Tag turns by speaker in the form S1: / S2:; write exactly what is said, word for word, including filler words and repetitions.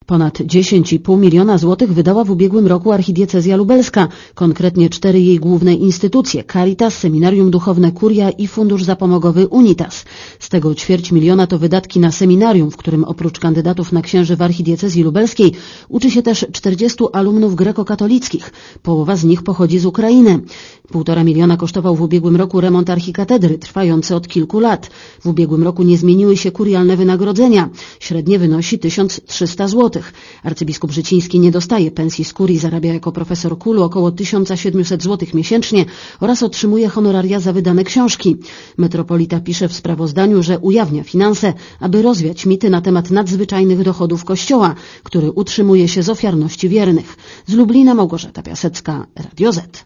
S1: Ponad dziesięć i pół miliona złotych wydała w ubiegłym roku archidiecezja lubelska, konkretnie cztery jej główne instytucje: Caritas, Seminarium Duchowne Curia i Fundusz Zapomogowy Unitas. Z tego ćwierć miliona to wydatki na seminarium, w którym oprócz kandydatów na księży w archidiecezji lubelskiej uczy się też czterdziestu alumnów grekokatolickich. Połowa z nich pochodzi z Ukrainy. Półtora miliona kosztował w ubiegłym roku remont archikatedry, trwający od kilku lat. W ubiegłym roku nie zmieniły się kurialne wynagrodzenia. Średnie wynosi tysiąc trzysta złotych. Arcybiskup Życiński nie dostaje pensji z kurii, zarabia jako profesor K U L około tysiąc siedemset złotych miesięcznie oraz otrzymuje honoraria za wydane książki. Metropolita pisze w sprawozdaniu, że ujawnia finanse, aby rozwiać mity na temat nadzwyczajnych dochodów Kościoła, który utrzymuje się z ofiarności wiernych. Z Lublina Małgorzata Piasecka, Radio Z.